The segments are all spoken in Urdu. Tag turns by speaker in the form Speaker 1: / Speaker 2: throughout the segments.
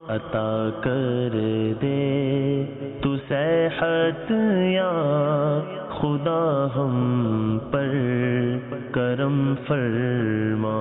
Speaker 1: عطا کر دے تو صحت یا خدا ہم پر کرم فرما.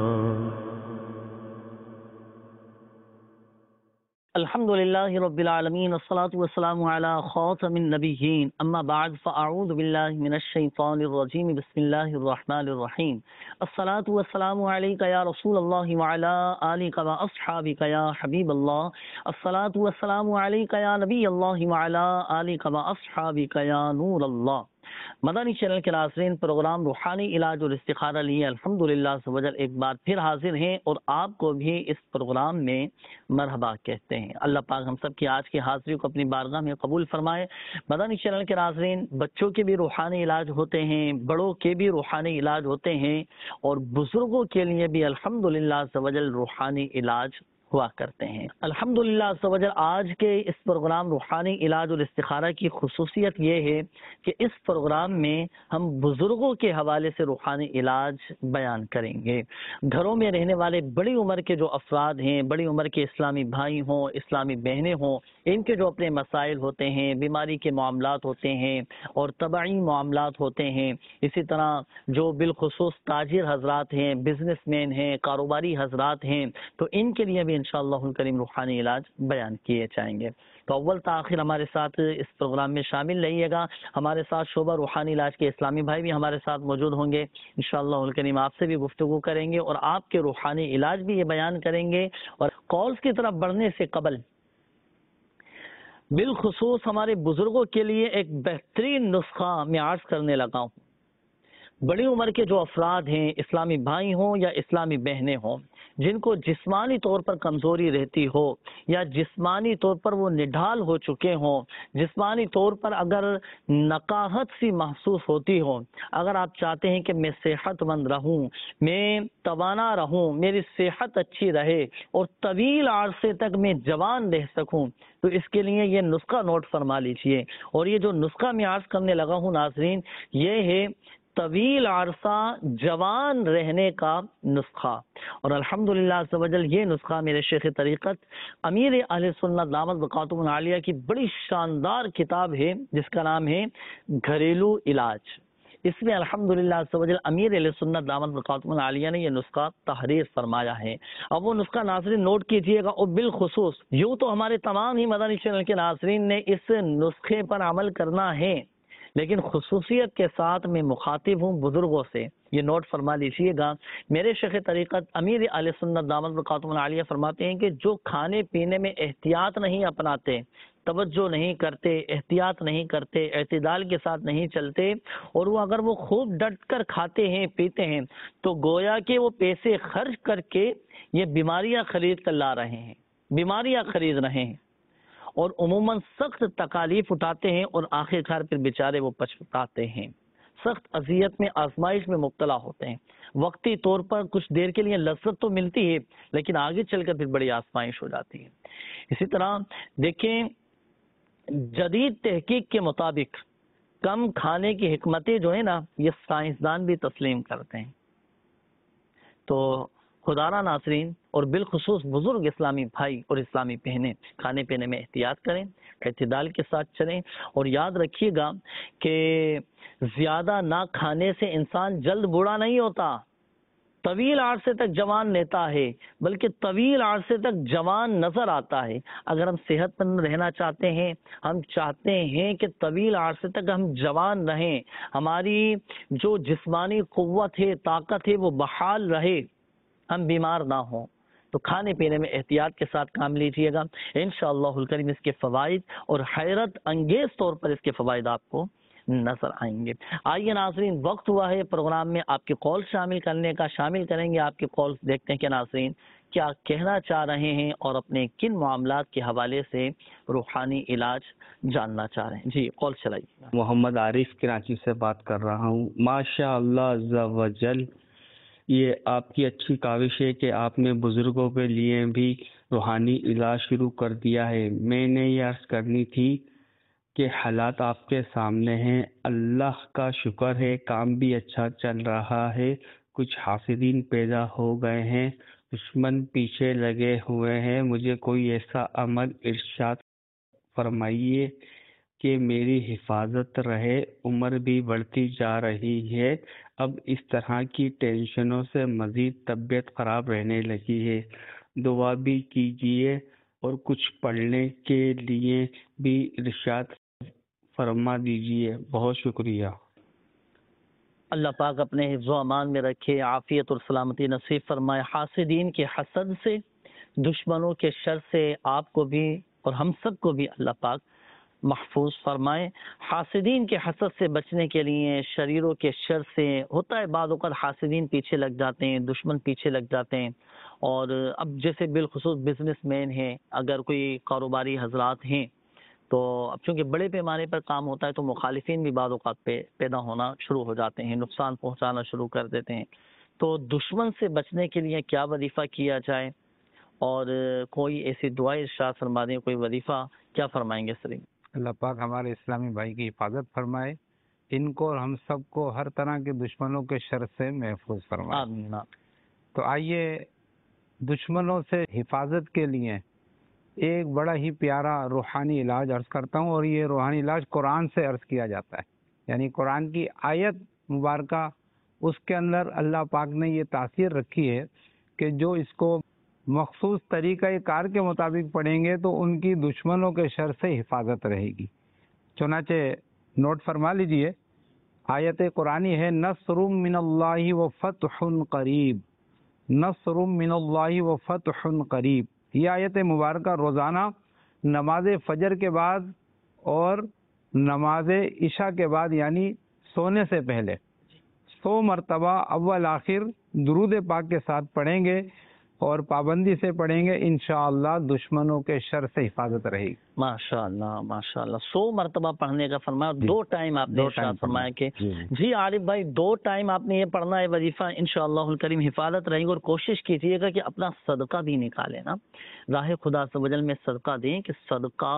Speaker 2: الحمد للہ رب العالمین والصلاة والسلام علی خاتم النبیین اما بعد فاعوذ باللہ من الشیطان الرجیم بسم اللہ الرحمن الرحیم. الصلاة والسلام علیک یا رسول اللہ وعلی آلک واصحابک یا حبیب اللہ. الصلاة والسلام علیک یا نبی اللہ وعلی آلک واصحابک یا نور اللہ. مدنی چینل کے ناظرین، پروگرام روحانی علاج اور استخارہ لیے الحمدللہ سبحان ایک بار پھر حاضر ہیں اور آپ کو بھی اس پروگرام میں مرحبا کہتے ہیں. اللہ پاک ہم سب کی آج کی حاضری کو اپنی بارگاہ میں قبول فرمائے. مدنی چینل کے ناظرین، بچوں کے بھی روحانی علاج ہوتے ہیں، بڑوں کے بھی روحانی علاج ہوتے ہیں اور بزرگوں کے لیے بھی الحمدللہ سبحان روحانی علاج ہوا کرتے ہیں. الحمدللہ سبحان آج کے اس پروگرام روحانی علاج اور استخارہ کی خصوصیت یہ ہے کہ اس پروگرام میں ہم بزرگوں کے حوالے سے روحانی علاج بیان کریں گے. گھروں میں رہنے والے بڑی عمر کے جو افراد ہیں، بڑی عمر کے اسلامی بھائی ہوں، اسلامی بہنیں ہوں، ان کے جو اپنے مسائل ہوتے ہیں، بیماری کے معاملات ہوتے ہیں اور طبعی معاملات ہوتے ہیں، اسی طرح جو بالخصوص تاجر حضرات ہیں، بزنس مین ہیں، کاروباری حضرات ہیں، تو ان کے لیے بھی انشاءاللہ الکریم روحانی علاج بیان کیے جائیں گے. تو اول تاخیر ہمارے ساتھ اس پروگرام میں شامل رہیے گا. ہمارے ساتھ شعبہ روحانی علاج کے اسلامی بھائی بھی ہمارے ساتھ موجود ہوں گے. انشاءاللہ الکریم آپ سے بھی گفتگو کریں گے اور آپ کے روحانی علاج بھی یہ بیان کریں گے. اور کالز کی طرف بڑھنے سے قبل بالخصوص ہمارے بزرگوں کے لیے ایک بہترین نسخہ میں عرض کرنے لگا ہوں. بڑی عمر کے جو افراد ہیں، اسلامی بھائی ہوں یا اسلامی بہنیں ہوں، جن کو جسمانی طور پر کمزوری رہتی ہو یا جسمانی طور پر وہ نڈھال ہو چکے ہوں، جسمانی طور پر اگر نقاہت سی محسوس ہوتی ہو، اگر آپ چاہتے ہیں کہ میں صحت مند رہوں، میں توانا رہوں، میری صحت اچھی رہے اور طویل عرصے تک میں جوان رہ سکوں، تو اس کے لیے یہ نسخہ نوٹ فرما لیجئے. اور یہ جو نسخہ میں عرض کرنے لگا ہوں ناظرین، یہ ہے طویل عرصہ جوان رہنے کا نسخہ. اور الحمدللہ عز و جل یہ نسخہ میرے شیخ طریقت امیر اہل سنت دامت بقاتم العالیہ کی بڑی شاندار کتاب ہے جس کا نام ہے گھریلو علاج. اس میں الحمدللہ عز و جل امیر اہل سنت دامت بقاتم العالیہ نے یہ نسخہ تحریر فرمایا ہے. اب وہ نسخہ ناظرین نوٹ کیجئے گا. اور بالخصوص یوں تو ہمارے تمام ہی مدنی چینل کے ناظرین نے اس نسخے پر عمل کرنا ہے، لیکن خصوصیت کے ساتھ میں مخاطب ہوں بزرگوں سے. یہ نوٹ فرما لیجیے گا. میرے شیخ طریقت امیر اہل سنت دامت بقاتم العالیہ فرماتے ہیں کہ جو کھانے پینے میں احتیاط نہیں اپناتے، توجہ نہیں کرتے، احتیاط نہیں کرتے، اعتدال کے ساتھ نہیں چلتے، اور وہ اگر وہ خوب ڈٹ کر کھاتے ہیں پیتے ہیں تو گویا کہ وہ پیسے خرچ کر کے یہ بیماریاں خرید کر لا رہے ہیں، بیماریاں خرید رہے ہیں اور عموماً سخت تکالیف اٹھاتے ہیں اور آخرکار پھر بیچارے وہ پچھتاتے ہیں، سخت اذیت میں آزمائش میں مبتلا ہوتے ہیں. وقتی طور پر کچھ دیر کے لیے لذت تو ملتی ہے لیکن آگے چل کر پھر بڑی آزمائش ہو جاتی ہے. اسی طرح دیکھیں، جدید تحقیق کے مطابق کم کھانے کی حکمتیں جو ہیں نا، یہ سائنسدان بھی تسلیم کرتے ہیں. تو خدارہ ناظرین اور بالخصوص بزرگ اسلامی بھائی اور اسلامی بہنیں، کھانے پینے میں احتیاط کریں، اعتدال کے ساتھ چلیں. اور یاد رکھیے گا کہ زیادہ نہ کھانے سے انسان جلد بوڑھا نہیں ہوتا، طویل عرصے تک جوان رہتا ہے، بلکہ طویل عرصے تک جوان نظر آتا ہے. اگر ہم صحت مند رہنا چاہتے ہیں، ہم چاہتے ہیں کہ طویل عرصے تک ہم جوان رہیں، ہماری جو جسمانی قوت ہے، طاقت ہے، وہ بحال رہے، ہم بیمار نہ ہوں، تو کھانے پینے میں احتیاط کے ساتھ کام لیجئے گا. انشاءاللہ الکریم اس کے فوائد اور حیرت انگیز طور پر اس کے فوائد آپ کو نظر آئیں گے. آئیے ناظرین، وقت ہوا ہے پروگرام میں آپ کے کال شامل کرنے کا. شامل کریں گے آپ کے کال، دیکھتے ہیں کہ ناظرین کیا کہنا چاہ رہے ہیں اور اپنے کن معاملات کے حوالے سے روحانی علاج جاننا چاہ رہے ہیں. جی کال چلائیے.
Speaker 3: محمد عارف کراچی سے بات کر رہا ہوں. ماشاء اللہ عز و جل، یہ آپ کی اچھی کاوش ہے کہ آپ نے بزرگوں کے لیے بھی روحانی علاج شروع کر دیا ہے. میں نے یہ عرض کرنی تھی کہ حالات آپ کے سامنے ہیں، اللہ کا شکر ہے، کام بھی اچھا چل رہا ہے، کچھ حاسدین پیدا ہو گئے ہیں دشمن پیچھے لگے ہوئے ہیں، مجھے کوئی ایسا عمل ارشاد فرمائیے کہ میری حفاظت رہے۔ عمر بھی بڑھتی جا رہی ہے، اب اس طرح کی ٹینشنوں سے مزید طبیعت خراب رہنے لگی ہے، دعا بھی کیجیے اور کچھ پڑھنے کے لیے بھی ارشاد فرما دیجیے، بہت شکریہ۔
Speaker 2: اللہ پاک اپنے حفظ و امان میں رکھے، عافیت اور سلامتی نصیب فرمائے، حاسدین کے حسد سے، دشمنوں کے شر سے آپ کو بھی اور ہم سب کو بھی اللہ پاک محفوظ فرمائے۔ حاسدین کے حسد سے بچنے کے لیے، شریروں کے شر سے، ہوتا ہے بعض اوقات حاسدین پیچھے لگ جاتے ہیں، دشمن پیچھے لگ جاتے ہیں، اور اب جیسے بالخصوص بزنس مین ہیں، اگر کوئی کاروباری حضرات ہیں تو اب چونکہ بڑے پیمانے پر کام ہوتا ہے تو مخالفین بھی بعض اوقات پیدا ہونا شروع ہو جاتے ہیں، نقصان پہنچانا شروع کر دیتے ہیں۔ تو دشمن سے بچنے کے لیے کیا وظیفہ کیا جائے، اور کوئی ایسی دعا ارشاد فرما دیں، کوئی وظیفہ کیا فرمائیں گے سلیم؟
Speaker 4: اللہ پاک ہمارے اسلامی بھائی کی حفاظت فرمائے، ان کو اور ہم سب کو ہر طرح کے دشمنوں کے شر سے محفوظ فرمائے۔
Speaker 2: آمین۔
Speaker 4: تو آئیے دشمنوں سے حفاظت کے لیے ایک بڑا ہی پیارا روحانی علاج عرض کرتا ہوں، اور یہ روحانی علاج قرآن سے عرض کیا جاتا ہے، یعنی قرآن کی آیت مبارکہ، اس کے اندر اللہ پاک نے یہ تاثیر رکھی ہے کہ جو اس کو مخصوص طریقہ کار کے مطابق پڑھیں گے تو ان کی دشمنوں کے شر سے حفاظت رہے گی۔ چنانچہ نوٹ فرما لیجئے، آیت قرآنی ہے، نصر من اللہ و فتح قریب، نصر من اللہ و فتح قریب۔ یہ آیت مبارکہ روزانہ نماز فجر کے بعد اور نماز عشاء کے بعد، یعنی سونے سے پہلے 100 مرتبہ اول آخر درود پاک کے ساتھ پڑھیں گے، اور پابندی سے پڑھیں گے، انشاءاللہ دشمنوں کے شر سے حفاظت رہے گی۔
Speaker 2: ماشاءاللہ ماشاءاللہ، 100 مرتبہ پڑھنے کا فرمایا، 2 ٹائم آپ نے ارشاد فرمایا کہ جی عارف بھائی 2 ٹائم آپ نے یہ پڑھنا ہے وظیفہ، انشاءاللہ الکریم حفاظت رہے گی۔ اور کوشش کیجیے گا کہ اپنا صدقہ بھی نکالیں نا، راہ خدا عز و جل میں صدقہ دیں، کہ صدقہ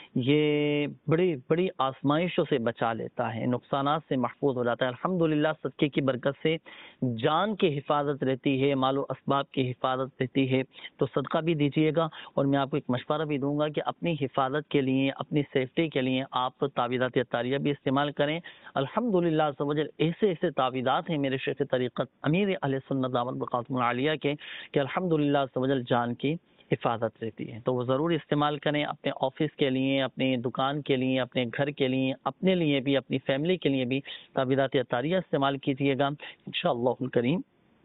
Speaker 2: یہ بڑی بڑی آزمائشوں سے بچا لیتا ہے، نقصانات سے محفوظ ہو جاتا ہے۔ الحمدللہ صدقے کی برکت سے جان کی حفاظت رہتی ہے، مال و اسباب کی حفاظت رہتی ہے، تو صدقہ بھی دیجیے گا۔ اور میں آپ کو ایک مشورہ بھی دوں گا کہ اپنی حفاظت کے لیے، اپنی سیفٹی کے لیے آپ تعویذات اطاریہ بھی استعمال کریں۔ الحمدللہ عز و جل ایسے تعویذات ہیں میرے شیخ طریقت امیر اہل سنت دامت بقاتم العالیہ کے، کہ الحمدللہ عز و جل جان کی حفاظت رہتی ہے، تو وہ ضرور استعمال کریں، اپنے آفس کے لیے، اپنی دکان کے لیے، اپنے گھر کے لیے، اپنے لیے بھی، اپنی فیملی کے لیے بھی تعویذات اطاریہ استعمال کیجیے گا، انشاءاللہ الکریم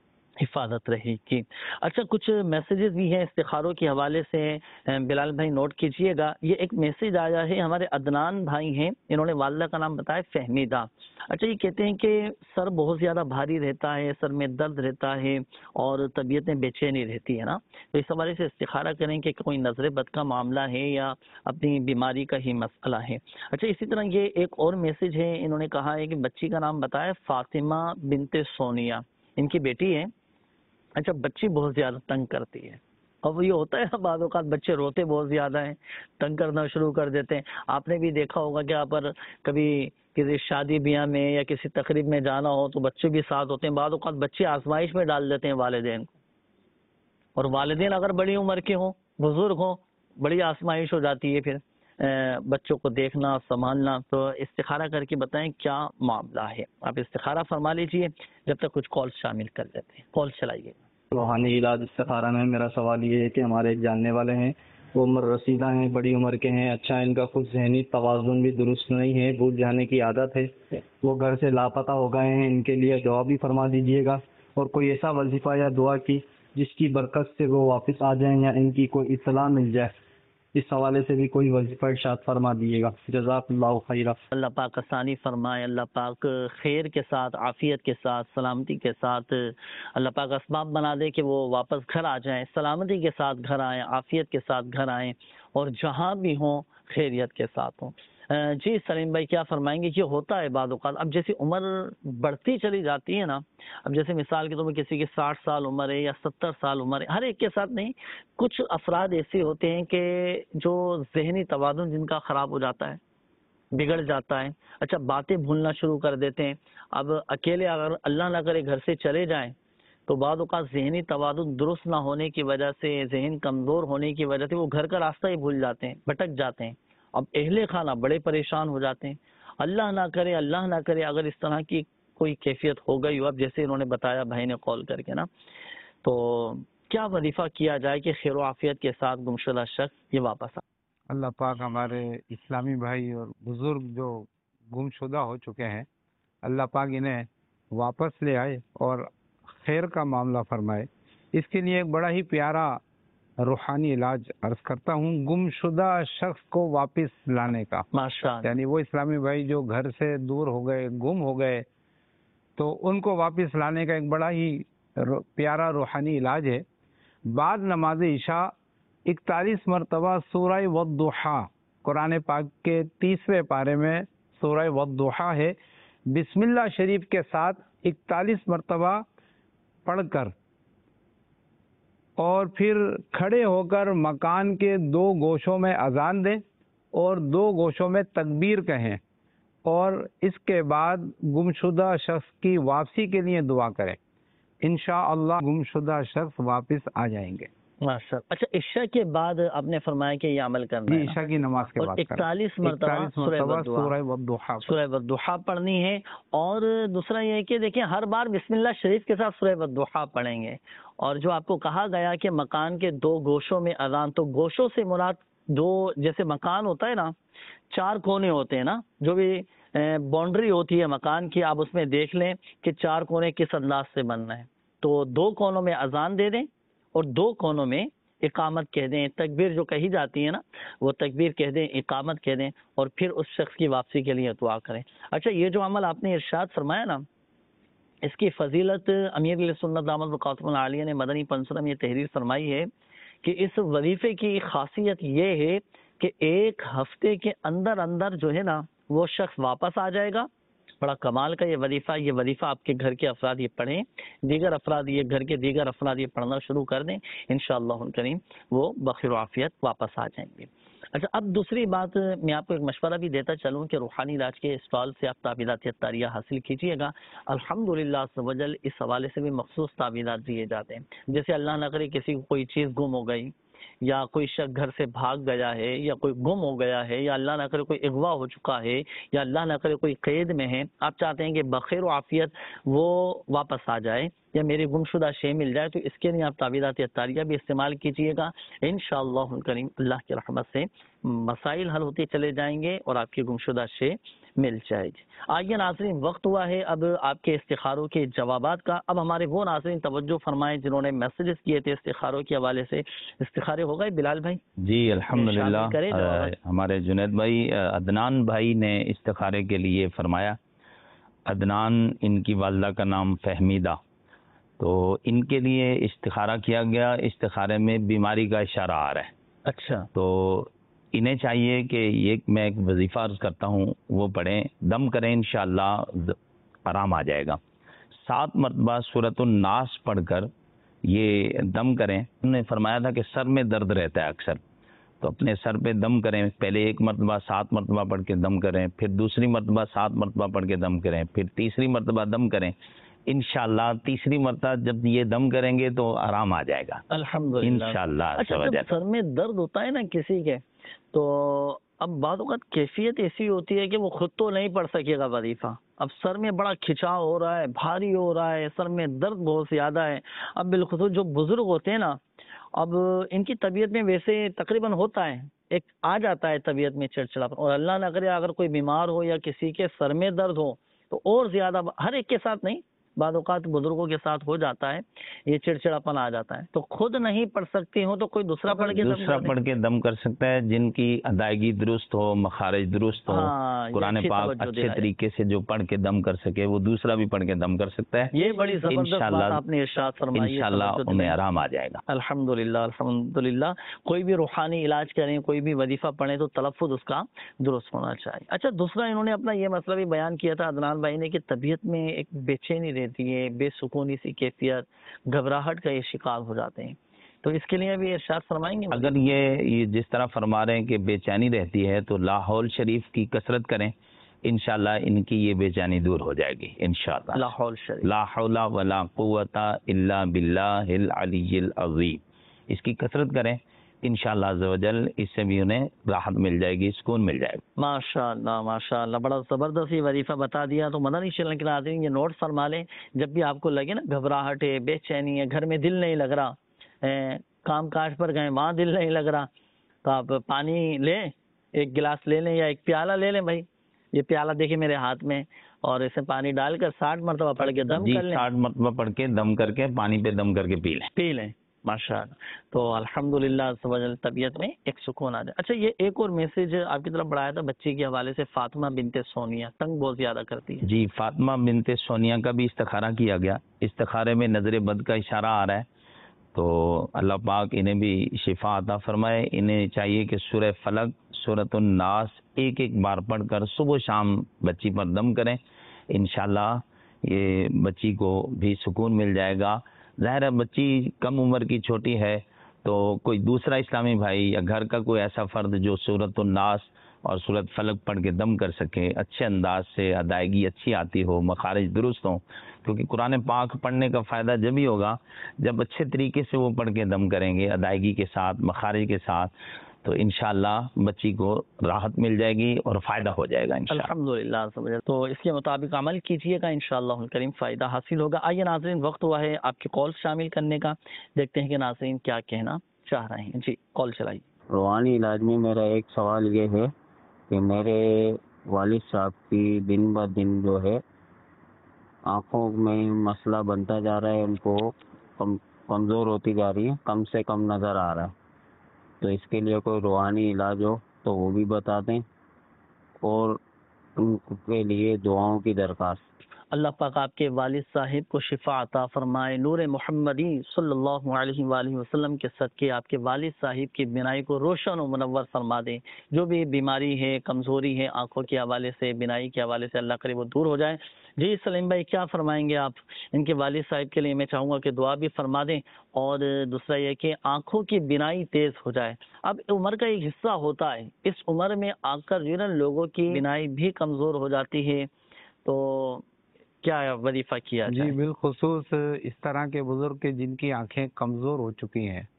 Speaker 2: حفاظت رہے گی۔ اچھا، کچھ میسیجز بھی ہیں استخاروں کے حوالے سے، بلال بھائی نوٹ کیجئے گا۔ یہ ایک میسیج آیا ہے، ہمارے عدنان بھائی ہیں، انہوں نے والدہ کا نام بتایا فہمیدہ۔ اچھا، یہ کہتے ہیں کہ سر بہت زیادہ بھاری رہتا ہے، سر میں درد رہتا ہے اور طبیعت میں بے چینی رہتی ہے نا، تو اس حوالے سے استخارہ کریں کہ کوئی نظر بد کا معاملہ ہے یا اپنی بیماری کا ہی مسئلہ ہے۔ اچھا، اسی طرح یہ ایک اور میسیج ہے، انہوں نے کہا ہے کہ بچی کا نام بتایا فاطمہ بنت سونیا، ان کی بیٹی ہے۔ اچھا، بچی بہت زیادہ تنگ کرتی ہے، اب یہ ہوتا ہے بعض اوقات بچے روتے بہت زیادہ ہیں، تنگ کرنا شروع کر دیتے ہیں۔ آپ نے بھی دیکھا ہوگا کہ آپ پر کبھی کسی شادی بیاہ میں یا کسی تقریب میں جانا ہو تو بچے بھی ساتھ ہوتے ہیں، بعض اوقات بچے آزمائش میں ڈال دیتے ہیں والدین کو، اور والدین اگر بڑی عمر کے ہوں، بزرگ ہوں، بڑی آزمائش ہو جاتی ہے پھر بچوں کو دیکھنا سنبھالنا۔ تو استخارہ کر کے بتائیں کیا معاملہ ہے، آپ استخارہ فرما لیجئے، جب تک کچھ کال شامل کر لیتے ہیں، کال چلائیے۔
Speaker 5: روحانی علاج استخارہ میں میرا سوال یہ ہے کہ ہمارے ایک جاننے والے ہیں، وہ عمر رسیدہ ہیں، بڑی عمر کے ہیں، اچھا ان کا کچھ ذہنی توازن بھی درست نہیں ہے، بھول جانے کی عادت ہے، وہ گھر سے لاپتہ ہو گئے ہیں، ان کے لیے دعا بھی فرما دیجیے گا، اور کوئی ایسا وظیفہ یا دعا کی جس کی برکت سے وہ واپس آ جائیں یا ان کی کوئی اطلاع مل جائے، اس حوالے سے بھی کوئی وظیفہ ارشاد فرما دیجیے گا، جزاک اللہ خیرہ۔
Speaker 2: اللہ پاک آسانی فرمائے، اللہ پاک خیر کے ساتھ، عافیت کے ساتھ، سلامتی کے ساتھ اللہ پاک اسباب بنا دے کہ وہ واپس گھر آ جائیں، سلامتی کے ساتھ گھر آئیں، عافیت کے ساتھ گھر آئیں، اور جہاں بھی ہوں خیریت کے ساتھ ہوں۔ جی سلیم بھائی کیا فرمائیں گے؟ یہ ہوتا ہے بعض اوقات، اب جیسی عمر بڑھتی چلی جاتی ہے نا، اب جیسے مثال کے طور پر کسی کی 60 سال عمر ہے یا 70 سال عمر ہے، ہر ایک کے ساتھ نہیں، کچھ افراد ایسے ہوتے ہیں کہ جو ذہنی توازن جن کا خراب ہو جاتا ہے، بگڑ جاتا ہے، اچھا باتیں بھولنا شروع کر دیتے ہیں۔ اب اکیلے اگر اللہ نہ کرے گھر سے چلے جائیں تو بعض اوقات ذہنی توازن درست نہ ہونے کی وجہ سے، ذہن کمزور ہونے کی وجہ سے وہ گھر کا راستہ ہی بھول جاتے ہیں، بھٹک جاتے ہیں. اب اہل خانہ بڑے پریشان ہو جاتے ہیں. اللہ نہ کرے اگر اس طرح کی کوئی کیفیت ہو گئی ہو، اب جیسے انہوں نے بتایا بھائی نے کال کر کے نا، تو کیا وظیفہ کیا جائے کہ خیر و عافیت کے ساتھ گمشدہ شخص یہ واپس آ؟
Speaker 4: اللہ پاک ہمارے اسلامی بھائی اور بزرگ جو گم شدہ ہو چکے ہیں، اللہ پاک انہیں واپس لے آئے اور خیر کا معاملہ فرمائے. اس کے لیے ایک بڑا ہی پیارا روحانی علاج عرض کرتا ہوں، گم شدہ شخص کو واپس لانے کا.
Speaker 2: ماشاء اللہ.
Speaker 4: یعنی وہ اسلامی بھائی جو گھر سے دور ہو گئے، گم ہو گئے، تو ان کو واپس لانے کا ایک بڑا ہی پیارا روحانی علاج ہے. بعد نماز عشاء 41 مرتبہ سورہ والضحیٰ، قرآن پاک کے 30ویں پارے میں سورہ والضحیٰ ہے، بسم اللہ شریف کے ساتھ 41 مرتبہ پڑھ کر، اور پھر کھڑے ہو کر مکان کے 2 گوشوں میں اذان دیں اور 2 گوشوں میں تکبیر کہیں، اور اس کے بعد گمشدہ شخص کی واپسی کے لیے دعا کریں. انشاءاللہ گمشدہ شخص واپس آ جائیں گے.
Speaker 2: ماشاء. اچھا، عشاء کے بعد آپ نے فرمایا کہ یہ عمل کرنا
Speaker 4: جی،
Speaker 2: ہے
Speaker 4: عشاء کی نماز کے بعد
Speaker 2: 41 مرتبہ
Speaker 4: سورہ والضحیٰ
Speaker 2: سورہ والضحیٰ پڑھنی ہے. اور دوسرا یہ ہے کہ دیکھیں ہر بار بسم اللہ شریف کے ساتھ سورہ والضحیٰ پڑھیں گے. اور جو آپ کو کہا گیا کہ مکان کے 2 گوشوں میں اذان، تو گوشوں سے مراد 2، جیسے مکان ہوتا ہے نا 4 کونے ہوتے ہیں نا، جو بھی باؤنڈری ہوتی ہے مکان کی، آپ اس میں دیکھ لیں کہ 4 کونے کس انداز سے بننا ہے. تو 2 کونوں میں اذان دے دیں اور 2 کونوں میں اقامت کہہ دیں. تکبیر جو کہی جاتی ہے نا وہ تکبیر کہہ دیں، اقامت کہہ دیں، اور پھر اس شخص کی واپسی کے لیے دعا کریں. اچھا، یہ جو عمل آپ نے ارشاد فرمایا نا، اس کی فضیلت امیر علیہ سنت دامت برکاتہ العالیہ نے مدنی پنصرہ میں یہ تحریر فرمائی ہے کہ اس وظیفے کی خاصیت یہ ہے کہ 1 ہفتے کے اندر اندر جو ہے نا وہ شخص واپس آ جائے گا. بڑا کمال کا یہ وظیفہ آپ کے گھر کے افراد یہ پڑھیں، دیگر افراد یہ گھر کے دیگر افراد یہ پڑھنا شروع کر دیں، انشاءاللہ الکریم وہ بخیر و عافیت واپس آ جائیں گے. اچھا، اب دوسری بات میں آپ کو ایک مشورہ بھی دیتا چلوں کہ روحانی علاج کے اسٹال سے آپ تعویذات اتاریہ حاصل کیجیے گا. الحمدللہ عز و جل اس حوالے سے بھی مخصوص تعویذات دیے جاتے ہیں. جیسے اللہ نہ کرے کسی کو کوئی چیز گم ہو گئی، یا کوئی شخص گھر سے بھاگ گیا ہے، یا کوئی گم ہو گیا ہے، یا اللہ نہ کرے کوئی اغوا ہو چکا ہے، یا اللہ نہ کرے کوئی قید میں ہے، آپ چاہتے ہیں کہ بخیر و عافیت وہ واپس آ جائے یا میری گمشدہ شے مل جائے، تو اس کے لیے آپ تعویذات اتاریہ بھی استعمال کیجیے گا. انشاءاللہ الکریم اللہ کی رحمت سے مسائل حل ہوتے چلے جائیں گے اور آپ کی گمشدہ شے مل جائے گی. آئیے ناظرین، وقت ہوا ہے اب آپ کے استخاروں کے جوابات کا. اب ہمارے وہ ناظرین توجہ فرمائیں جنہوں نے میسیجز کیے تھے استخاروں کے حوالے سے. استخارے ہو گئے بلال بھائی؟
Speaker 6: جی الحمدللہ. ہمارے جنید بھائی، عدنان بھائی نے استخارے کے لیے فرمایا. عدنان، ان کی والدہ کا نام فہمیدہ، تو ان کے لیے استخارہ کیا گیا. استخارے میں بیماری کا اشارہ آ رہا ہے.
Speaker 2: اچھا،
Speaker 6: تو انہیں چاہیے کہ یہ میں ایک وظیفہ عرض کرتا ہوں وہ پڑھیں، دم کریں، انشاءاللہ آرام آ جائے گا. 7 مرتبہ سورۃ الناس پڑھ کر یہ دم کریں. انہوں نے فرمایا تھا کہ سر میں درد رہتا ہے اکثر، تو اپنے سر پہ دم کریں. پہلے 1 مرتبہ 7 مرتبہ پڑھ کے دم کریں، پھر دوسری مرتبہ 7 مرتبہ پڑھ کے دم کریں، پھر تیسری مرتبہ دم کریں. انشاءاللہ تیسری مرتبہ جب یہ دم کریں گے تو آرام آ جائے گا
Speaker 2: الحمدللہ
Speaker 6: انشاءاللہ.
Speaker 2: اچھا، جب سر میں درد ہوتا ہے نا کسی کے، تو اب بعض اوقات کیفیت ایسی ہوتی ہے کہ وہ خود تو نہیں پڑھ سکے گا وظیفہ. اب سر میں بڑا کھچاؤ ہو رہا ہے، بھاری ہو رہا ہے، سر میں درد بہت زیادہ ہے. اب بالخصوص جو بزرگ ہوتے ہیں نا، اب ان کی طبیعت میں ویسے تقریباً ہوتا ہے، ایک آ جاتا ہے طبیعت میں چڑچڑاپن، اور اللہ نہ کرے اگر کوئی بیمار ہو یا کسی کے سر میں درد ہو تو اور زیادہ، ہر ایک کے ساتھ نہیں، بعض اوقات بزرگوں کے ساتھ ہو جاتا ہے، یہ چڑچڑاپن آ جاتا ہے. تو خود نہیں پڑھ سکتی ہوں تو کوئی دوسرا پڑھ کے
Speaker 6: دم کر سکتا ہے. جن کی ادائیگی درست ہو، مخارج درست ہو، قرآن پاک اچھے طریقے سے جو پڑھ کے دم کر سکے وہ دوسرا بھی پڑھ کے دم کر سکتا ہے.
Speaker 2: یہ بڑی زبردست بات آپ نے ارشاد فرمائی.
Speaker 6: انشاءاللہ انہیں آرام آ جائے گا.
Speaker 2: الحمدللہ الحمدللہ. کوئی بھی روحانی علاج کریں، کوئی بھی وظیفہ پڑھیں تو تلفظ اس کا درست ہونا چاہیے. اچھا، دوسرا انہوں نے اپنا یہ مسئلہ بھی بیان کیا تھا عدنان بھائی نے کہ طبیعت میں ایک بے چینی رہتی ہے، بے سکونی سی کیفیت، گھبراہٹ کا یہ شکار ہو جاتے ہیں، تو اس کے لیے بھی ارشاد فرمائیں گے؟
Speaker 6: اگر یہ جس طرح فرما رہے ہیں کہ بے چینی رہتی ہے تو لاحول شریف کی کثرت کریں. انشاءاللہ ان کی یہ بے چینی دور ہو جائے گی انشاءاللہ. لا حول ولا قوت الا باللہ العلی العظیم. اس کی کثرت کریں انشاءاللہ عز و جل، اس سے بھی انہیں راحت مل جائے گی، سکون مل جائے گا.
Speaker 2: ماشاءاللہ ماشاءاللہ، بڑا زبردست یہ وظیفہ بتا دیا. تو مدنی چینل کے ناظرین یہ نوٹ فرما لیں، جب بھی آپ کو لگے نا گھبراہٹ ہے، بے چینی ہے، گھر میں دل نہیں لگ رہا، کام کاج پر گئے وہاں دل نہیں لگ رہا، تو آپ پانی لیں، ایک گلاس لے لیں یا ایک پیالہ لے لیں. بھائی یہ پیالہ دیکھیں میرے ہاتھ میں، اور اسے پانی ڈال کر 60 مرتبہ پڑھ کے دم کر لیں.
Speaker 6: 60 مرتبہ پڑھ کے دم کر کے پانی پہ دم کر کے پی لیں.
Speaker 2: ماشاءاللہ. تو الحمدللہ طبیعت میں ایک سکون آ جائے. اچھا یہ ایک اور میسج آپ کی طرف بڑھایا تھا بچی کے حوالے سے، فاطمہ بنت سونیا تنگ بہت زیادہ کرتی ہے.
Speaker 6: جی، فاطمہ بنت سونیا کا بھی استخارہ کیا گیا. استخارے میں نظر بد کا اشارہ آ رہا ہے، تو اللہ پاک انہیں بھی شفا عطا فرمائے. انہیں چاہیے کہ سورہ فلق، سورۃ الناس ایک بار پڑھ کر صبح و شام بچی پر دم کریں. انشاءاللہ یہ بچی کو بھی سکون مل جائے گا. ظاہر ہے بچی کم عمر کی چھوٹی ہے، تو کوئی دوسرا اسلامی بھائی یا گھر کا کوئی ایسا فرد جو سورۃ الناس اور سورۃ فلق پڑھ کے دم کر سکے، اچھے انداز سے ادائیگی اچھی آتی ہو، مخارج درست ہوں، کیونکہ قرآن پاک پڑھنے کا فائدہ جب ہی ہوگا جب اچھے طریقے سے وہ پڑھ کے دم کریں گے، ادائیگی کے ساتھ، مخارج کے ساتھ، تو انشاءاللہ بچی کو راحت مل جائے گی اور فائدہ ہو جائے گا انشاءاللہ.
Speaker 2: الحمدللہ. تو اس کے مطابق عمل کیجئے گا، انشاءاللہ الکریم فائدہ حاصل ہوگا. آئیے ناظرین، وقت ہوا ہے آپ کی کال شامل کرنے کا. دیکھتے ہیں کہ ناظرین کیا کہنا چاہ رہے ہیں. جی کال چلائیے.
Speaker 7: روحانی علاج میں میرا ایک سوال یہ ہے کہ میرے والد صاحب کی دن بہ دن جو ہے آنکھوں میں مسئلہ بنتا جا رہا ہے، ان کو کمزور ہوتی جا رہی ہے، کم سے کم نظر آ رہا ہے. تو اس کے لیے کوئی روحانی علاج ہو تو وہ بھی بتا دیں، اور ان کے لیے دعاؤں کی درخواست.
Speaker 2: اللہ پاک آپ کے والد صاحب کو شفا عطا فرمائے. نور محمدی صلی اللہ علیہ وآلہ وسلم کے صدقے آپ کے والد صاحب کی بینائی کو روشن و منور فرما دیں. جو بھی بیماری ہے، کمزوری ہے آنکھوں کے حوالے سے، بینائی کے حوالے سے، اللہ کرے وہ دور ہو جائے. جی سلیم بھائی کیا فرمائیں گے آپ؟ ان کے والد صاحب کے لیے میں چاہوں گا کہ دعا بھی فرما دیں، اور دوسرا یہ کہ آنکھوں کی بینائی تیز ہو جائے. اب عمر کا ایک حصہ ہوتا ہے، اس عمر میں آ کر جو ہے نا لوگوں کی بینائی بھی کمزور ہو جاتی ہے، تو کیا وظیفہ کیا جائے؟
Speaker 4: جی بالخصوص اس طرح کے بزرگ کے جن کی آنکھیں کمزور ہو چکی ہیں،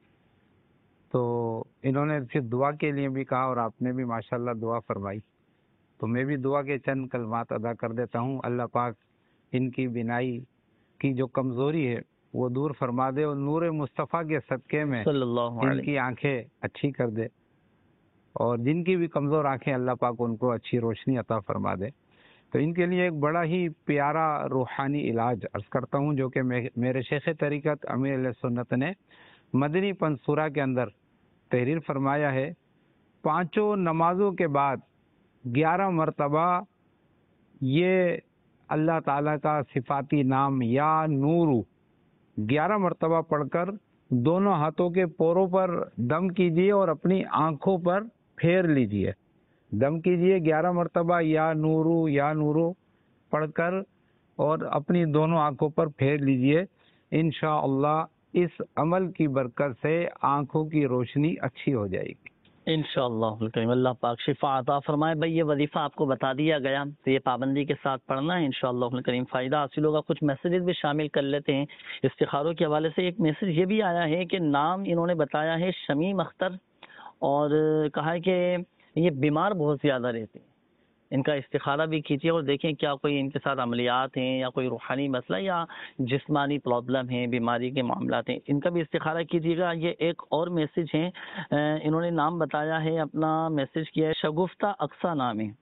Speaker 4: تو انہوں نے صرف دعا کے لیے بھی کہا اور آپ نے بھی ماشاءاللہ دعا فرمائی، تو میں بھی دعا کے چند کلمات ادا کر دیتا ہوں. اللہ پاک ان کی بینائی کی جو کمزوری ہے وہ دور فرما دے، اور نور مصطفیٰ کے صدقے میں
Speaker 2: صلی اللہ
Speaker 4: ان
Speaker 2: علیہ
Speaker 4: کی آنکھیں اچھی کر دے، اور جن کی بھی کمزور آنکھیں اللہ پاک ان کو اچھی روشنی عطا فرما دے. تو ان کے لیے ایک بڑا ہی پیارا روحانی علاج عرض کرتا ہوں، جو کہ میرے شیخ طریقت امیر علیہ سنت نے مدنی پنصورہ کے اندر تحریر فرمایا ہے. 5 نمازوں کے بعد 11 مرتبہ یہ اللہ تعالیٰ کا صفاتی نام یا نورو 11 مرتبہ پڑھ کر دونوں ہاتھوں کے پوروں پر دم کیجیے اور اپنی آنکھوں پر پھیر لیجیے. دم کیجیے 11 مرتبہ یا نورو پڑھ کر اور اپنی دونوں آنکھوں پر پھیر لیجیے. انشاءاللہ اس عمل کی برکت سے آنکھوں کی روشنی اچھی ہو جائے گی
Speaker 2: انشاءاللہ الکریم. اللہ پاک شفا عطا فرمائے. بھائی یہ وظیفہ آپ کو بتا دیا گیا، تو یہ پابندی کے ساتھ پڑھنا ہے، انشاءاللہ الکریم فائدہ حاصل ہوگا. کچھ میسیجز بھی شامل کر لیتے ہیں استخاروں کے حوالے سے. ایک میسیج یہ بھی آیا ہے کہ نام انہوں نے بتایا ہے شمیم اختر، اور کہا ہے کہ یہ بیمار بہت زیادہ رہتے ہیں، ان کا استخارہ بھی کیجیے اور دیکھیں کیا کوئی ان کے ساتھ عملیات ہیں یا کوئی روحانی مسئلہ یا جسمانی پرابلم ہے، بیماری کے معاملات ہیں، ان کا بھی استخارہ کیجیے گا. یہ ایک اور میسج ہے، انہوں نے نام بتایا ہے، اپنا میسج کیا ہے، شگفتہ اقصیٰ نام ہے،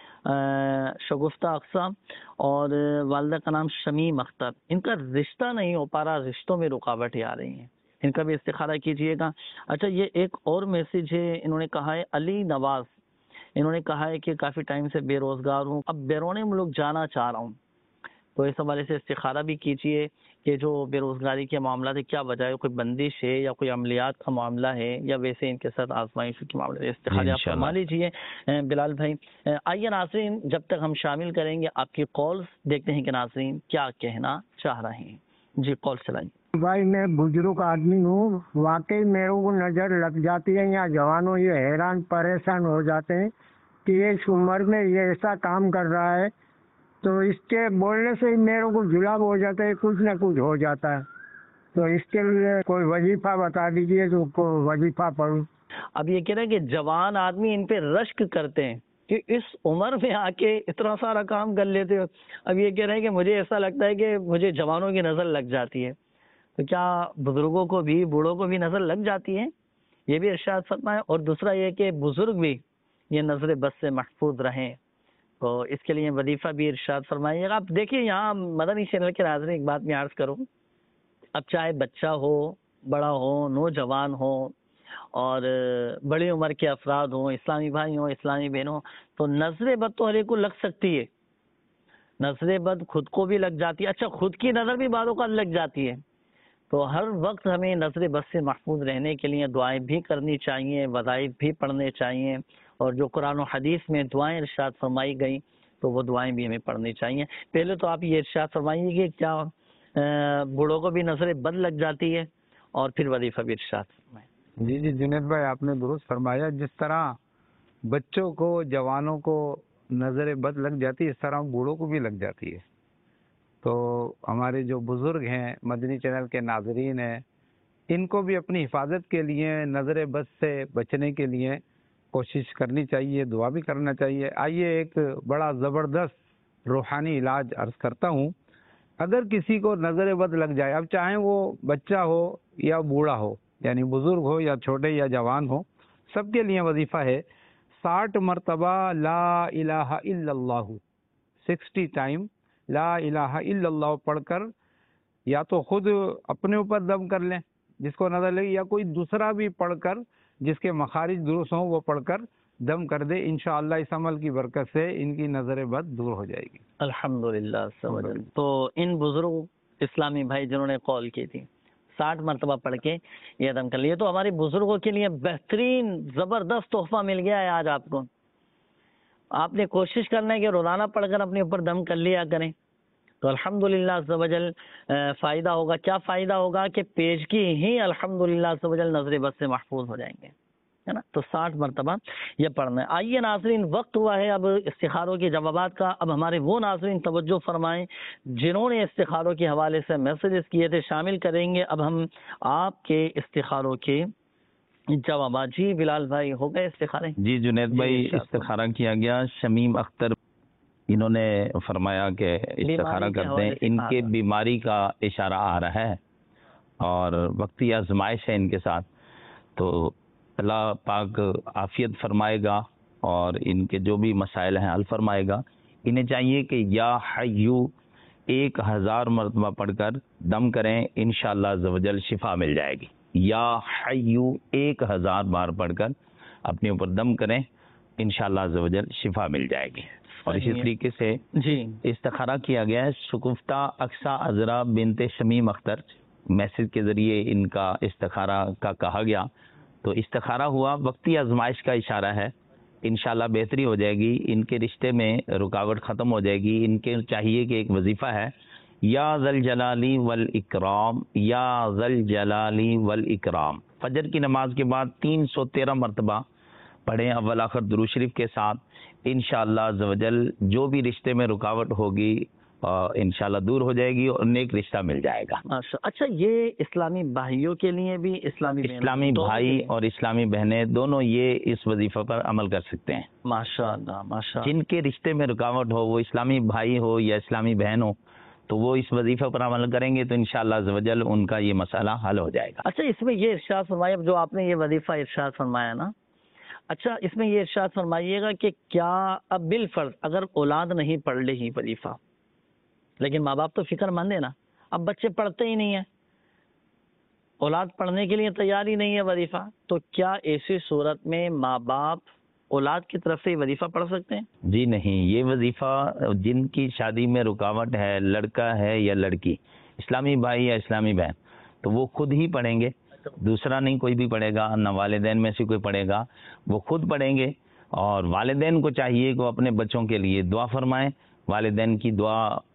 Speaker 2: شگفتہ اقصیٰ، اور والدہ کا نام شمیم اختر. ان کا رشتہ نہیں ہو پا رہا، رشتوں میں رکاوٹیں آ رہی ہیں، ان کا بھی استخارہ کیجیے گا. اچھا یہ ایک اور میسج ہے، انہوں نے کہا ہے علی نواز، انہوں نے کہا ہے کہ کافی ٹائم سے بے روزگار ہوں، اب بیرون ملک جانا چاہ رہا ہوں، تو اس حوالے سے استخارہ بھی کیجیے کہ جو بے روزگاری کے معاملات ہے کیا وجہ ہے، کوئی بندش ہے یا کوئی عملیات کا معاملہ ہے یا ویسے ان کے ساتھ آزمائش کے معاملے. استخارہ آپ فرما لیجیے بلال بھائی. آئیے ناظرین جب تک ہم شامل کریں گے آپ کی کالز، دیکھتے ہیں کہ ناظرین کیا کہنا چاہ رہے ہیں. جی کال چلائیں.
Speaker 8: بھائی میں بزرگ آدمی ہوں، واقعی میرے کو نظر لگ جاتی ہے، یا جوانوں یہ حیران پریشان ہو جاتے ہیں کہ اس عمر میں یہ ایسا کام کر رہا ہے، تو اس کے بولنے سے ہی میرے کو جلاب ہو جاتا ہے، کچھ نہ کچھ ہو جاتا ہے، تو اس کے لیے کوئی وظیفہ بتا دیجیے تو کوئی وظیفہ پڑھوں۔
Speaker 2: اب یہ کہہ رہے ہیں کہ جوان آدمی ان پہ رشک کرتے ہیں کہ اس عمر میں آ کے اتنا سارا کام کر لیتے ہو۔ اب یہ کہہ رہے ہیں کہ مجھے ایسا لگتا ہے کہ مجھے جوانوں کی نظر لگ جاتی ہے، تو کیا بزرگوں کو بھی، بوڑھوں کو بھی نظر لگ جاتی ہے؟ یہ بھی ارشاد فرمائے۔ اور دوسرا یہ کہ بزرگ بھی یہ نظر بد سے محفوظ رہیں، تو اس کے لیے وظیفہ بھی ارشاد فرمائیے گا۔ آپ دیکھیے یہاں مدنی چینل کے ناظرین ایک بات میں عرض کروں، اب چاہے بچہ ہو، بڑا ہو، نوجوان ہو، اور بڑی عمر کے افراد ہوں، اسلامی بھائی ہوں، اسلامی بہنوں، تو نظر بد تو ہر ایک کو لگ سکتی ہے۔ نظر بد خود کو بھی لگ جاتی ہے، اچھا خود کی نظر بھی بعض اوقات لگ جاتی ہے، تو ہر وقت ہمیں نظر بد سے محفوظ رہنے کے لیے دعائیں بھی کرنی چاہیے، وظائف بھی پڑھنے چاہیے، اور جو قرآن و حدیث میں دعائیں ارشاد فرمائی گئیں تو وہ دعائیں بھی ہمیں پڑھنی چاہیے۔ پہلے تو آپ یہ ارشاد فرمائیے کہ کیا بوڑھوں کو بھی نظر بد لگ جاتی ہے، اور پھر وظیفہ بھی ارشاد فرمائیں۔
Speaker 4: جی جنید بھائی آپ نے درست فرمایا، جس طرح بچوں کو، جوانوں کو نظر بد لگ جاتی ہے، اس طرح بوڑھوں کو بھی لگ جاتی ہے۔ تو ہمارے جو بزرگ ہیں، مدنی چینل کے ناظرین ہیں، ان کو بھی اپنی حفاظت کے لیے، نظر بد سے بچنے کے لیے کوشش کرنی چاہیے، دعا بھی کرنا چاہیے۔ آئیے ایک بڑا زبردست روحانی علاج عرض کرتا ہوں۔ اگر کسی کو نظر بد لگ جائے، اب چاہے وہ بچہ ہو یا بوڑھا ہو، یعنی بزرگ ہو یا چھوٹے یا جوان ہو، سب کے لیے وظیفہ ہے 60 مرتبہ لا الہ الا اللہ، 60 ٹائم لا الہ الا اللہ پڑھ کر یا تو خود اپنے اوپر دم کر لیں جس کو نظر لگے، یا کوئی دوسرا بھی پڑھ کر جس کے مخارج درست ہوں وہ پڑھ کر دم کر دے۔ انشاءاللہ اس عمل کی برکت سے ان کی نظر بد دور ہو جائے گی۔
Speaker 2: الحمدللہ سبحان۔ تو ان بزرگ اسلامی بھائی جنہوں نے کال کی تھی 60 مرتبہ پڑھ کے یہ دم کر لیے، تو ہمارے بزرگوں کے لیے بہترین زبردست تحفہ مل گیا ہے آج آپ کو۔ آپ نے کوشش کرنا ہے کہ روزانہ پڑھ کر اپنے اوپر دم کر لیا کریں، تو الحمدللہ عز و جل فائدہ ہوگا۔ کیا فائدہ ہوگا کہ پیشگی ہی الحمدللہ عز و جل نظر بد سے محفوظ ہو جائیں گے، ہے نا؟ تو 60 مرتبہ یہ پڑھنا ہے۔ آئیے ناظرین، وقت ہوا ہے اب استخاروں کے جوابات کا۔ اب ہمارے وہ ناظرین توجہ فرمائیں جنہوں نے استخاروں کے حوالے سے میسیجز کیے تھے، شامل کریں گے اب ہم آپ کے استخاروں کے جوابات۔ جی بلال بھائی، ہو گئے استخارے؟
Speaker 6: جی جنید بھائی، استخارہ کیا گیا۔ شمیم اختر انہوں نے فرمایا کہ استخارہ کرتے ہیں، ان کے بیماری کا اشارہ آ رہا ہے اور وقتی آزمائش ہے ان کے ساتھ، تو اللہ پاک عافیت فرمائے گا اور ان کے جو بھی مسائل ہیں حل فرمائے گا۔ انہیں چاہیے کہ یا حیو 1000 مرتبہ پڑھ کر دم کریں، انشاءاللہ عز و جل شفا مل جائے گی۔ یا حیو 1000 بار پڑھ کر اپنے اوپر دم کریں، انشاءاللہ عز و جل شفا مل جائے گی۔ اور اسی طریقے سے
Speaker 2: جی
Speaker 6: استخارہ کیا گیا ہے شگفتہ اقصی عذرا بنت شمیم اختر، میسج کے ذریعے ان کا استخارہ کا کہا گیا، تو استخارہ ہوا، وقتی آزمائش کا اشارہ ہے، انشاءاللہ بہتری ہو جائے گی، ان کے رشتے میں رکاوٹ ختم ہو جائے گی۔ ان کے چاہیے کہ ایک وظیفہ ہے یا ذل جلالی والاکرام، یا ذل جلالی والاکرام، فجر کی نماز کے بعد 313 مرتبہ پڑھیں اول آخر درود شریف کے ساتھ، انشاءاللہ عز و جل جو بھی رشتے میں رکاوٹ ہوگی انشاءاللہ دور ہو جائے گی اور نیک رشتہ مل جائے گا۔
Speaker 2: اچھا، یہ اسلامی بھائیوں کے لیے بھی، اسلامی
Speaker 6: بھائی اور اسلامی بہنیں دونوں یہ اس وظیفہ پر عمل کر سکتے ہیں۔
Speaker 2: ماشاءاللہ ماشاءاللہ۔
Speaker 6: جن کے رشتے میں رکاوٹ ہو، وہ اسلامی بھائی ہو یا اسلامی بہن ہو، تو وہ اس وظیفہ پر عمل کریں گے تو انشاءاللہ عز و جل ان کا یہ مسئلہ حل ہو جائے گا۔
Speaker 2: اچھا، اس میں یہ ارشاد فرمایا، جو آپ نے یہ وظیفہ ارشاد فرمایا نا، اچھا اس میں یہ ارشاد فرمائیے گا کہ کیا اب بالفرض اگر اولاد نہیں پڑھ رہی وظیفہ، لیکن ماں باپ تو فکر مند ہے نا، اب بچے پڑھتے ہی نہیں ہیں، اولاد پڑھنے کے لیے تیار ہی نہیں ہے وظیفہ، تو کیا ایسی صورت میں ماں باپ اولاد کی طرف سے وظیفہ پڑھ سکتے ہیں؟
Speaker 6: جی نہیں، یہ وظیفہ جن کی شادی میں رکاوٹ ہے، لڑکا ہے یا لڑکی، اسلامی بھائی یا اسلامی بہن، تو وہ خود ہی پڑھیں گے، دوسرا نہیں کوئی بھی پڑھے گا، نہ والدین میں سے کوئی پڑھے گا، وہ خود پڑھیں گے۔ اور والدین کو چاہیے کہ وہ اپنے بچوں کے لیے دعا فرمائیں، والدین کی دعا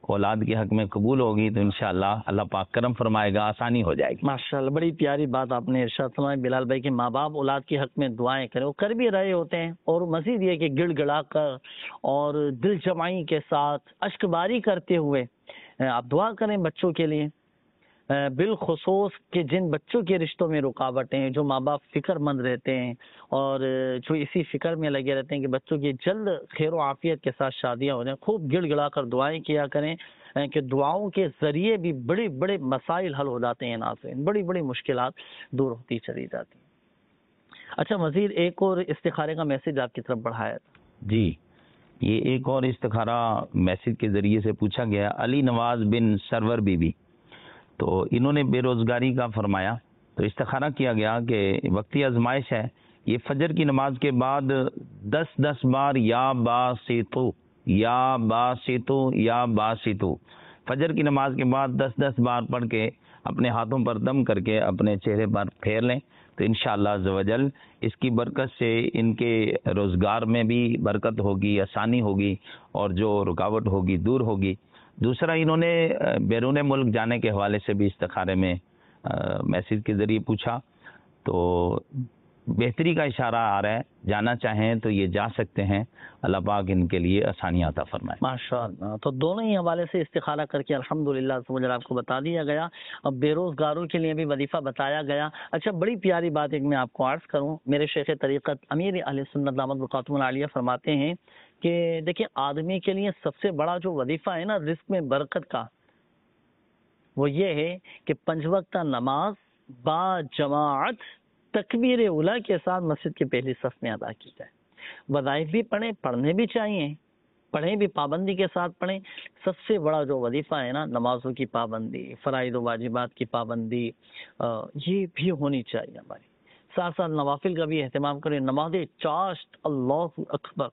Speaker 6: اولاد کے حق میں قبول ہوگی تو انشاءاللہ اللہ پاک کرم فرمائے گا، آسانی ہو جائے گی۔
Speaker 2: ماشاءاللہ، بڑی پیاری بات آپ نے ارشاد فرمائی بلال بھائی کہ ماں باپ اولاد کے حق میں دعائیں کریں، وہ کر بھی رہے ہوتے ہیں، اور مزید یہ کہ گڑ گڑا کر اور دل جمعی کے ساتھ اشک باری کرتے ہوئے آپ دعا کریں بچوں کے لیے، بالخصوص کہ جن بچوں کے رشتوں میں رکاوٹیں ہیں، جو ماں باپ فکر مند رہتے ہیں اور جو اسی فکر میں لگے رہتے ہیں کہ بچوں کی جلد خیر و عافیت کے ساتھ شادیاں ہو جائیں، خوب گڑ گڑا کر دعائیں کیا کریں کہ دعاؤں کے ذریعے بھی بڑے بڑے مسائل حل ہو جاتے ہیں، ناظرین بڑی بڑی مشکلات دور ہوتی چلی جاتی ہیں۔ اچھا، مزید ایک اور استخارے کا میسج آپ کی طرف بڑھایا تھا۔
Speaker 6: جی، یہ ایک اور استخارہ میسج کے ذریعے سے پوچھا گیا، علی نواز بن سرور بی بی، تو انہوں نے بے روزگاری کا فرمایا، تو استخارہ کیا گیا کہ وقتی آزمائش ہے، یہ فجر کی نماز کے بعد 10 بار یا باسطو یا باسطو یا باسطو، فجر کی نماز کے بعد 10 بار پڑھ کے اپنے ہاتھوں پر دم کر کے اپنے چہرے پر پھیر لیں، تو انشاءاللہ عز و جل اس کی برکت سے ان کے روزگار میں بھی برکت ہوگی، آسانی ہوگی، اور جو رکاوٹ ہوگی دور ہوگی۔ دوسرا، انہوں نے بیرون ملک جانے کے حوالے سے بھی استخارے میں میسج کے ذریعے پوچھا، تو بہتری کا اشارہ آ رہا ہے، جانا چاہیں تو یہ جا سکتے ہیں، اللہ پاک ان کے لیے آسانیاں عطا فرمائے۔
Speaker 2: ماشاءاللہ، تو دونوں ہی حوالے سے استخارہ کر کے الحمدللہ آپ کو بتا دیا گیا، اب بے روزگاروں کے لیے بھی وظیفہ بتایا گیا۔ اچھا، بڑی پیاری بات ایک میں آپ کو عرض کروں، میرے شیخ طریقت امیر اہل سنت دامت برکاتہم العالیہ فرماتے ہیں کہ دیکھیں، آدمی کے لیے سب سے بڑا جو وظیفہ ہے نا رزق میں برکت کا، وہ یہ ہے کہ 5 وقتہ نماز با جماعت تکبیر اولیٰ کے ساتھ مسجد کے پہلی صف میں ادا کی جائے۔ وظائف بھی پڑھنے بھی چاہیے، پڑھیں بھی، پابندی کے ساتھ پڑھیں۔ سب سے بڑا جو وظیفہ ہے نا، نمازوں کی پابندی، فرائض و واجبات کی پابندی، یہ بھی ہونی چاہیے ہماری۔ ساتھ ساتھ نوافل کا بھی اہتمام کریں، نماز چاشت، اللہ اکبر۔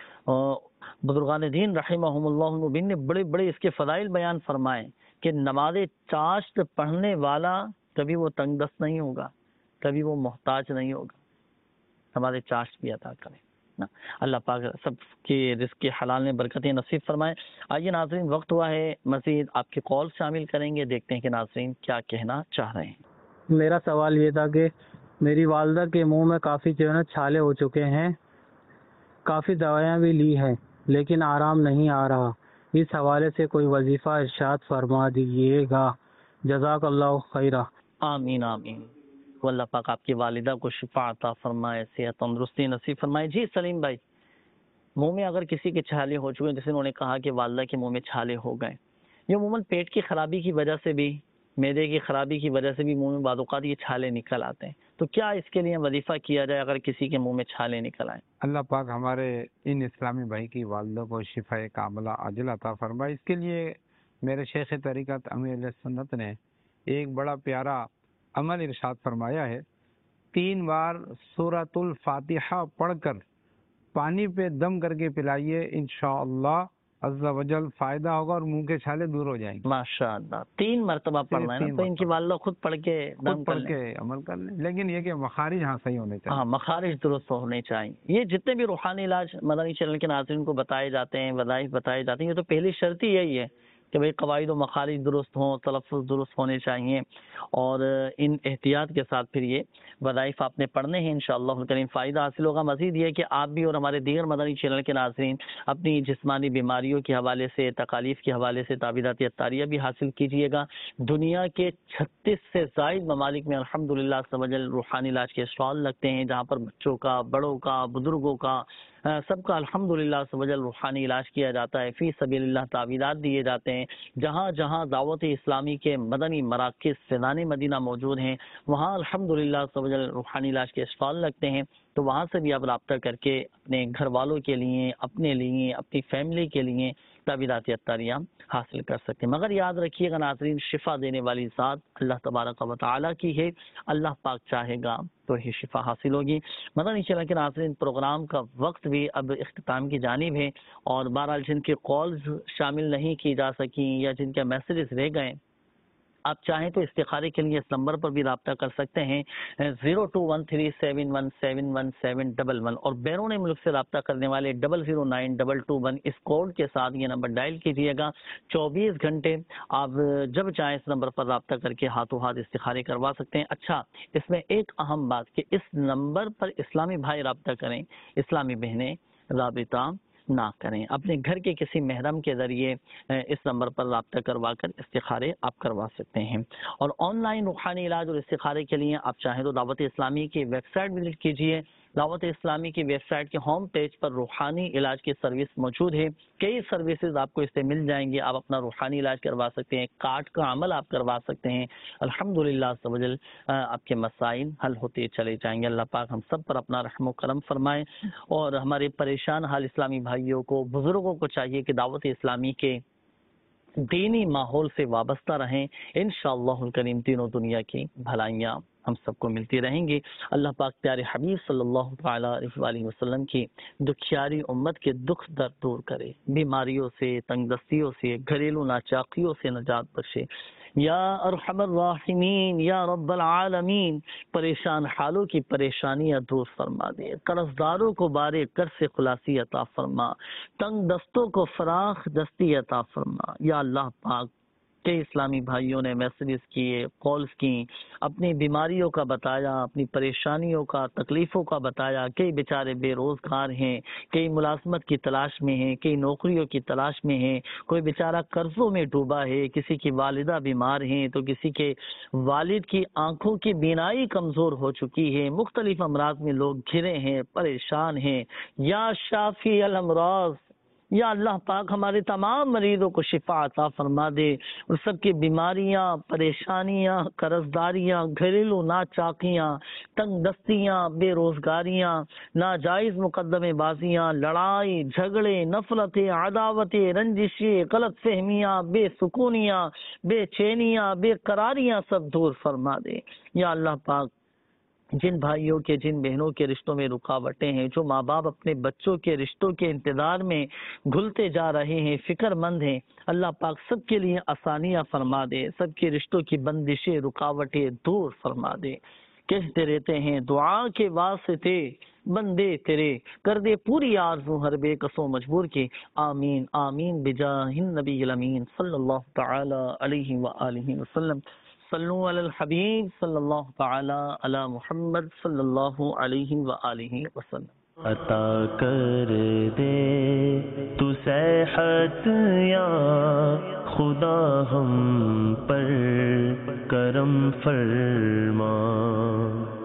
Speaker 2: بزرگان دین رحمہم اللہ المبین نے بڑے بڑے اس کے فضائل بیان فرمائے کہ نماز چاشت پڑھنے والا کبھی وہ تنگ دست نہیں ہوگا، کبھی وہ محتاج نہیں ہوگا۔ نماز چاشت بھی ادا کریں، اللہ پاک سب کے رزق کے حلال میں برکتیں نصیب فرمائے۔ آئیے ناظرین، وقت ہوا ہے مزید آپ کے کال شامل کریں گے، دیکھتے ہیں کہ ناظرین کیا کہنا چاہ رہے ہیں۔
Speaker 9: میرا سوال یہ تھا کہ میری والدہ کے منہ میں کافی جو ہے نا چھالے ہو چکے ہیں، کافی دوائیاں بھی لی ہیں لیکن آرام نہیں آ رہا، اس حوالے سے کوئی وظیفہ ارشاد فرما دیجیے گا، جزاک اللہ خیرہ۔
Speaker 2: آمین آمین، وہ اللہ پاک آپ کی والدہ کو شفا عطا فرمائے، صحت تندرستی نصیب فرمائے۔ جی سلیم بھائی، منہ میں اگر کسی کے چھالے ہو چکے ہیں، جیسے انہوں نے کہا کہ والدہ کے منہ میں چھالے ہو گئے، یہ عموماً پیٹ کی خرابی کی وجہ سے بھی، معدے کی خرابی کی وجہ سے بھی منہ میں بعض اوقات یہ چھالے نکل آتے ہیں، تو کیا اس کے لیے وظیفہ کیا جائے اگر کسی کے منہ میں چھالے نکل آئیں؟
Speaker 4: اللہ پاک ہمارے ان اسلامی بھائی کی والدہ کو شفا کاملہ عاجل عطا فرمائے۔ اس کے لیے میرے شیخ طریقت امیر اہل سنت نے ایک بڑا پیارا عمل ارشاد فرمایا ہے، 3 بار سورۃ الفاتحہ پڑھ کر پانی پہ دم کر کے پلائیے، انشاءاللہ عز و جل فائدہ ہوگا اور منہ کے چھالے دور ہو جائیں گے۔
Speaker 2: ماشاءاللہ، 3 مرتبہ پڑھنا ہے نا، تو ان کی والدہ خود پڑھ کے دم
Speaker 4: پڑھ کے عمل کر لیں، لیکن یہ کہ مخارج صحیح ہونے چاہیے۔
Speaker 2: ہاں، مخارج درست ہونے چاہیے۔ یہ جتنے بھی روحانی علاج مدنی چینل کے ناظرین کو بتائے جاتے ہیں، وظائف بتائے جاتے ہیں، یہ تو پہلی شرط ہی یہی ہے کہ بھئی قواعد و مخارج درست ہوں، تلفظ درست ہونے چاہیے، اور ان احتیاط کے ساتھ پھر یہ وظائف آپ نے پڑھنے ہیں، انشاءاللہ الکریم فائدہ حاصل ہوگا۔ مزید یہ کہ آپ بھی اور ہمارے دیگر مدنی چینل کے ناظرین اپنی جسمانی بیماریوں کے حوالے سے، تکالیف کے حوالے سے تعویذات عطاریہ بھی حاصل کیجیے گا۔ دنیا کے 36 سے زائد ممالک میں الحمدللہ روحانی علاج کے اسٹال لگتے ہیں، جہاں پر بچوں کا، بڑوں کا، بزرگوں کا، سب کا الحمدللہ روحانی علاج کیا جاتا ہے، فی سبیل اللہ تعویذات دیے جاتے ہیں۔ جہاں جہاں دعوت اسلامی کے مدنی مراکز فیضان مدینہ موجود ہیں، وہاں الحمدللہ روحانی علاج کے اسٹال لگتے ہیں، تو وہاں سے بھی آپ رابطہ کر کے اپنے گھر والوں کے لیے، اپنے لیے، اپنی فیملی کے لیے تعویذات عطاریہ حاصل کر سکتے ہیں۔ مگر یاد رکھیے گا ناظرین، شفا دینے والی ذات اللہ تبارک و تعالیٰ کی ہے، اللہ پاک چاہے گا تو ہی شفا حاصل ہوگی۔ مدنی چینل کے ناظرین، پروگرام کا وقت بھی اب اختتام کی جانب ہے، اور بہرحال جن کے کالز شامل نہیں کی جا سکیں یا جن کے میسیجز رہ گئے، آپ چاہیں تو استخارے کے لیے اس نمبر پر بھی رابطہ کر سکتے ہیں 0213717111 اور بیرون ملک سے رابطہ کرنے والے 009221 اس کوڈ کے ساتھ یہ نمبر ڈائل کیجئے گا. 24 گھنٹے آپ جب چاہیں اس نمبر پر رابطہ کر کے ہاتھوں ہاتھ استخارے کروا سکتے ہیں. اچھا، اس میں ایک اہم بات کہ اس نمبر پر اسلامی بھائی رابطہ کریں، اسلامی بہنیں رابطہ نہ کریں. اپنے گھر کے کسی محرم کے ذریعے اس نمبر پر رابطہ کروا کر استخارے آپ کروا سکتے ہیں. اور آن لائن روحانی علاج اور استخارے کے لیے آپ چاہیں تو دعوت اسلامی کی ویب سائٹ وزٹ کیجیے. دعوت اسلامی کی ویب سائٹ کے ہوم پیج پر روحانی علاج کی سروس موجود ہے. کئی سروسز آپ کو اس سے مل جائیں گے. آپ اپنا روحانی علاج کروا سکتے ہیں، کارڈ کا عمل آپ کروا سکتے ہیں. الحمدللہ عز و جل آپ کے مسائل حل ہوتے چلے جائیں گے. اللہ پاک ہم سب پر اپنا رحم و کرم فرمائے. اور ہمارے پریشان حال اسلامی بھائیوں کو، بزرگوں کو چاہیے کہ دعوت اسلامی کے دینی ماحول سے وابستہ رہیں. انشاءاللہ الکریم تینوں دنیا کی بھلائیاں ہم سب کو ملتی رہیں گی. اللہ پاک پیارے حبیب صلی اللہ تعالی علیہ وسلم کی دکھیاری امت کے دکھ درد دور کرے، بیماریوں سے، تنگ دستیوں سے، گھریلو ناچاقیوں سے نجات بخشے. یا ارحم الراحمین یا رب العالمین، پریشان حالوں کی پریشانیاں دور فرما دے، قرض داروں کو بارے قرض سے خلاصی عطا فرما، تنگ دستوں کو فراخ دستی عطا فرما. یا اللہ پاک، کئی اسلامی بھائیوں نے میسیجز کیے، کالز کی، اپنی بیماریوں کا بتایا، اپنی پریشانیوں کا، تکلیفوں کا بتایا. کئی بیچارے بے روزگار ہیں، کئی ملازمت کی تلاش میں ہیں، کئی نوکریوں کی تلاش میں ہیں، کوئی بیچارہ قرضوں میں ڈوبا ہے، کسی کی والدہ بیمار ہیں تو کسی کے والد کی آنکھوں کی بینائی کمزور ہو چکی ہے. مختلف امراض میں لوگ گھرے ہیں، پریشان ہیں. یا شافی الامراض، یا اللہ پاک ہمارے تمام مریضوں کو شفا عطا فرما دے اور سب کی بیماریاں، پریشانیاں، قرضداریاں، گھریلو ناچاقیاں، تنگ دستیاں، بے روزگاریاں، ناجائز مقدمے بازیاں، لڑائی جھگڑے، نفرتیں، عداوتیں، رنجشیں، غلط فہمیاں، بے سکونیاں، بے چینیاں، بے قراریاں سب دور فرما دے. یا اللہ پاک، جن بھائیوں کے، جن بہنوں کے رشتوں میں رکاوٹیں ہیں، جو ماں باپ اپنے بچوں کے رشتوں کے انتظار میں گھلتے جا رہے ہیں، فکر مند ہیں، اللہ پاک سب کے لیے آسانیاں فرما دے، سب کے رشتوں کی بندشیں، رکاوٹیں دور فرما دے. کہتے رہتے ہیں دعا کے واسطے بندے تیرے، کر دے پوری آرزو ہر بے کسو مجبور کی. آمین آمین بجاہ النبی الامین صلی اللہ تعالی علیہ وآلہ وسلم. صلو علی الحبیب صلی اللہ تعالی علی محمد صلی اللہ علیہ وآلہ وسلم.
Speaker 1: عطا کر دے تو صحت یا خدا ہم پر کرم فرما.